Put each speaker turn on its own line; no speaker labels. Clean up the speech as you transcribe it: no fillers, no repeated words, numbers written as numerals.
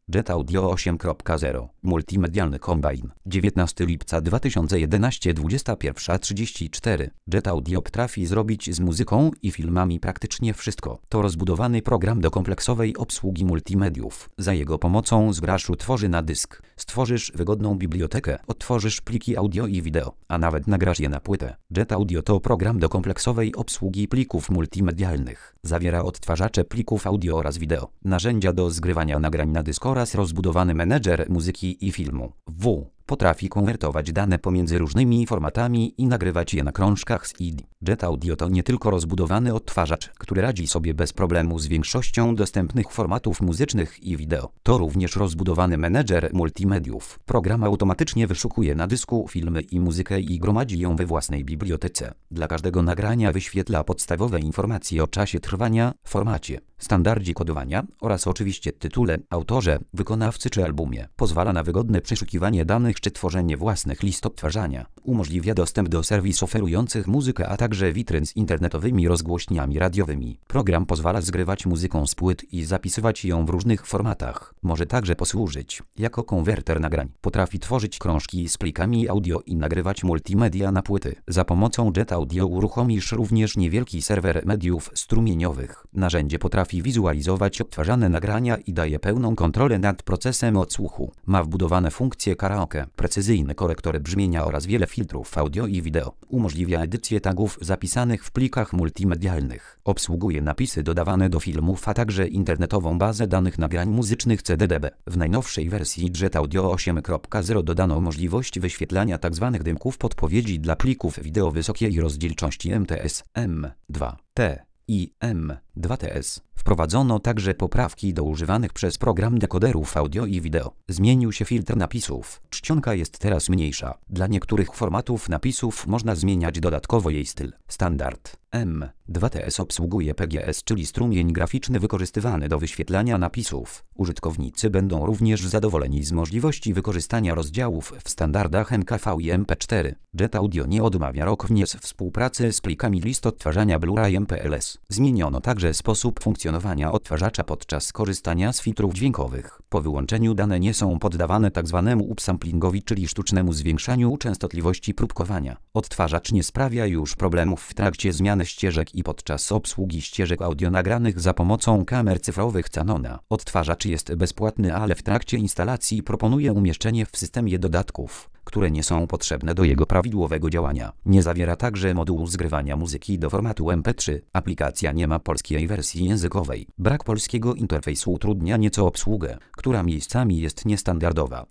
Jet Audio 8.0 Multimedialny Combine 19 lipca 2011 21:34 Jet Audio potrafi zrobić z muzyką i filmami praktycznie wszystko. To rozbudowany program do kompleksowej obsługi multimediów. Za jego pomocą zgrasz utwory na dysk, stworzysz wygodną bibliotekę, odtworzysz pliki audio i wideo, a nawet nagrasz je na płytę. Jet Audio to program do kompleksowej obsługi plików multimedialnych. Zawiera odtwarzacze plików audio oraz wideo, narzędzia do zgrywania nagrań na dysk oraz rozbudowany menedżer muzyki i filmu. Potrafi konwertować dane pomiędzy różnymi formatami i nagrywać je na krążkach z CD. Jet Audio to nie tylko rozbudowany odtwarzacz, który radzi sobie bez problemu z większością dostępnych formatów muzycznych i wideo. To również rozbudowany menedżer multimediów. Program automatycznie wyszukuje na dysku filmy i muzykę i gromadzi ją we własnej bibliotece. Dla każdego nagrania wyświetla podstawowe informacje o czasie trwania, formacie, standardzie kodowania oraz oczywiście tytule, autorze, wykonawcy czy albumie. Pozwala na wygodne przeszukiwanie danych czy tworzenie własnych list odtwarzania. Umożliwia dostęp do serwisów oferujących muzykę, a także witryn z internetowymi rozgłośniami radiowymi. Program pozwala zgrywać muzyką z płyt i zapisywać ją w różnych formatach. Może także posłużyć jako konwerter nagrań. Potrafi tworzyć krążki z plikami audio i nagrywać multimedia na płyty. Za pomocą Jet Audio uruchomisz również niewielki serwer mediów strumieniowych. Narzędzie potrafi wizualizować odtwarzane nagrania i daje pełną kontrolę nad procesem odsłuchu. Ma wbudowane funkcje karaoke, precyzyjny korektor brzmienia oraz wiele filtrów audio i wideo. Umożliwia edycję tagów zapisanych w plikach multimedialnych. Obsługuje napisy dodawane do filmów, a także internetową bazę danych nagrań muzycznych CDDB. W najnowszej wersji Jet Audio 8.0 dodano możliwość wyświetlania tzw. dymków podpowiedzi dla plików wideo wysokiej rozdzielczości MTS, M2T i M2TS. Wprowadzono także poprawki do używanych przez program dekoderów audio i wideo. Zmienił się filtr napisów. Czcionka jest teraz mniejsza. Dla niektórych formatów napisów można zmieniać dodatkowo jej styl. Standard M2TS obsługuje PGS, czyli strumień graficzny wykorzystywany do wyświetlania napisów. Użytkownicy będą również zadowoleni z możliwości wykorzystania rozdziałów w standardach MKV i MP4. Jet Audio nie odmawia również współpracy z plikami list odtwarzania Blu-ray MPLS. Zmieniono także sposób funkcjonowania odtwarzacza podczas korzystania z filtrów dźwiękowych. Po wyłączeniu dane nie są poddawane tzw. upsamplingowi, czyli sztucznemu zwiększaniu częstotliwości próbkowania. Odtwarzacz nie sprawia już problemów w trakcie zmiany ścieżek i podczas obsługi ścieżek audio nagranych za pomocą kamer cyfrowych Canona. Odtwarzacz jest bezpłatny, ale w trakcie instalacji proponuje umieszczenie w systemie dodatków, które nie są potrzebne do jego prawidłowego działania. Nie zawiera także modułu zgrywania muzyki do formatu MP3. Aplikacja nie ma polskiej wersji językowej. Brak polskiego interfejsu utrudnia nieco obsługę, która miejscami jest niestandardowa.